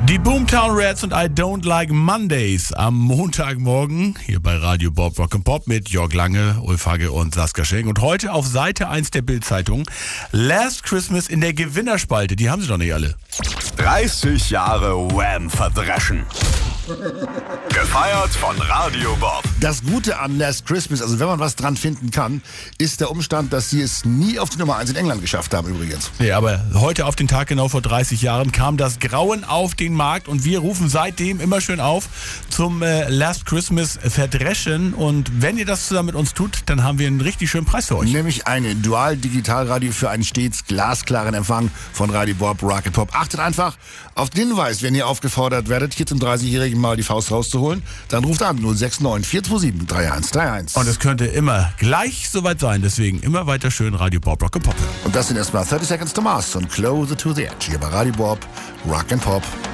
Die Boomtown Rats und I Don't Like Mondays am Montagmorgen hier bei Radio Bob Rock & Pop mit Jörg Lange, Ulf Hagge und Saskia Schenk. Und heute auf Seite 1 der Bild-Zeitung Last Christmas in der Gewinnerspalte. Die haben sie doch nicht alle. 30 Jahre Wham verdreschen. Gefeiert von Radio Bob. Das Gute an Last Christmas, also wenn man was dran finden kann, ist der Umstand, dass sie es nie auf die Nummer 1 in England geschafft haben übrigens. Ja, aber heute auf den Tag genau vor 30 Jahren kam das Grauen auf den Markt und wir rufen seitdem immer schön auf zum Last Christmas verdreschen. Und wenn ihr das zusammen mit uns tut, dann haben wir einen richtig schönen Preis für euch. Nämlich ein Dual-Digitalradio für einen stets glasklaren Empfang von Radio Bob Rock & Pop. Achtet einfach auf den Hinweis, wenn ihr aufgefordert werdet, hier zum 30-Jährigen mal die Faust rauszuholen, dann ruft an 069 427 3131. Und es könnte immer gleich soweit sein, deswegen immer weiter schön Radio Bob Rock & Pop. Und das sind erstmal 30 Seconds to Mars und Closer to the Edge hier bei Radio Bob Rock & Pop.